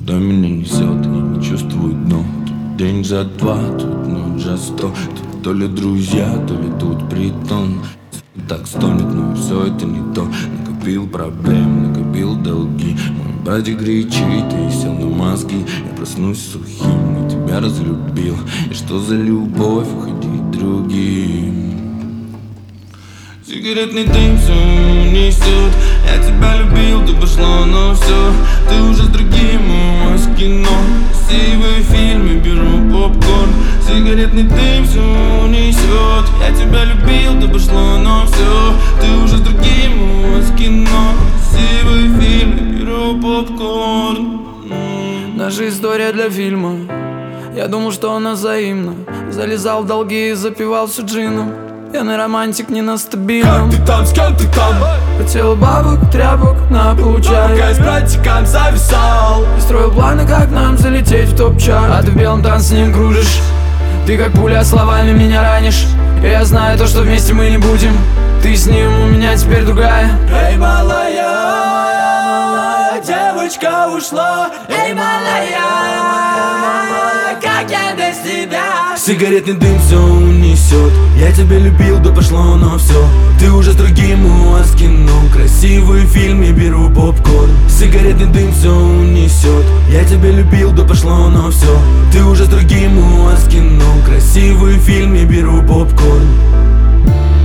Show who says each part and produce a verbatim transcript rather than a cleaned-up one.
Speaker 1: Куда меня несет, я не чувствую дно. Тут день за два, тут ночь за сто. Тут то ли друзья, то ли тут притон. Так стонет, но все это не то. Накопил проблем, накопил долги. Мой братик кричит и сел на мозги. Я проснусь сухим, но тебя разлюбил. И что за любовь уходить другим? Сигаретный дым все несет. Я тебя любил, ты пошла на все. Ты уже с другим, у вас кино. Красивые фильмы, беру попкорн. Сигаретный дым все несет. Я тебя любил, ты пошла на все. Ты уже с другим, у вас кино. Красивые фильмы, беру попкорн.
Speaker 2: Наша история для фильма. Я думал, что она взаимна. Залезал в долги и запивал все джином. Пьяный романтик не на стабильном.
Speaker 3: Как ты там, с кем ты там?
Speaker 2: Хотел бабок, тряпок, на получай.
Speaker 3: Пока я с братиком зависал
Speaker 2: И строил планы, как нам залететь в топ-чарт. А ты в белом танце с ним кружишь. Ты как пуля словами меня ранишь. И я знаю то, что вместе мы не будем. Ты с ним, у меня теперь другая.
Speaker 3: Эй, малая, малая, девочка ушла. Эй, малая, как я без тебя?
Speaker 1: Сигаретный дым все унесет. Я тебя любил, да пошло на все. Ты уже с другим, у вас кино. Красивые фильмы, беру попкорн. Сигаретный дым все унесет. Я тебя любил, да пошло на все. Ты уже с другим, у вас кино. Красивые фильмы, беру попкорн.